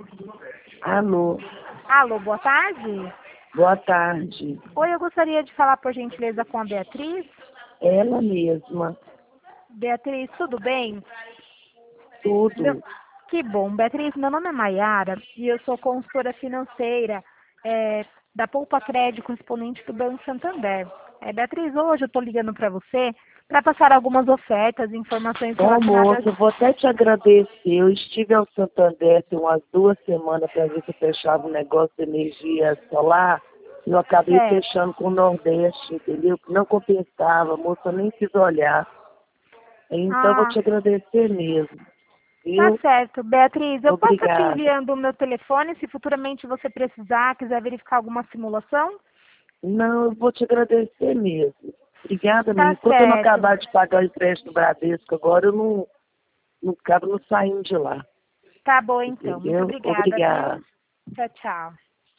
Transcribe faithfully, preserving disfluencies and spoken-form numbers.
Alô, Alô, boa tarde. boa tarde. Oi, eu gostaria de falar, por gentileza, com a Beatriz. Ela mesma, Beatriz, tudo bem? Meu- tudo. Que bom. Beatriz, meu nome é Maiara e eu sou consultora financeira é, da Poupa Crédito Correspondente do Banco Santander. É, Beatriz, hoje eu estou ligando para você para passar algumas ofertas e informações Ô moço, relacionadas. eu vou até te agradecer. Eu estive ao Santander tem umas duas semanas para ver se eu fechava um negócio de energia solar. E eu acabei Certo. fechando com o Nordeste, entendeu? Que não compensava, moça, eu nem quis olhar. Então eu vou Ah, te agradecer mesmo, tá viu? certo. Beatriz, eu posso estar te Obrigada. enviando o meu telefone se futuramente você precisar, quiser verificar alguma simulação? Não, eu vou te agradecer mesmo. Obrigada mesmo. Tá Enquanto eu não certo. acabar de pagar o empréstimo do Bradesco agora, eu não, não acabo não saindo de lá. Tá bom então. Muito Entendeu? obrigada, viu? Obrigada. Tchau, tchau.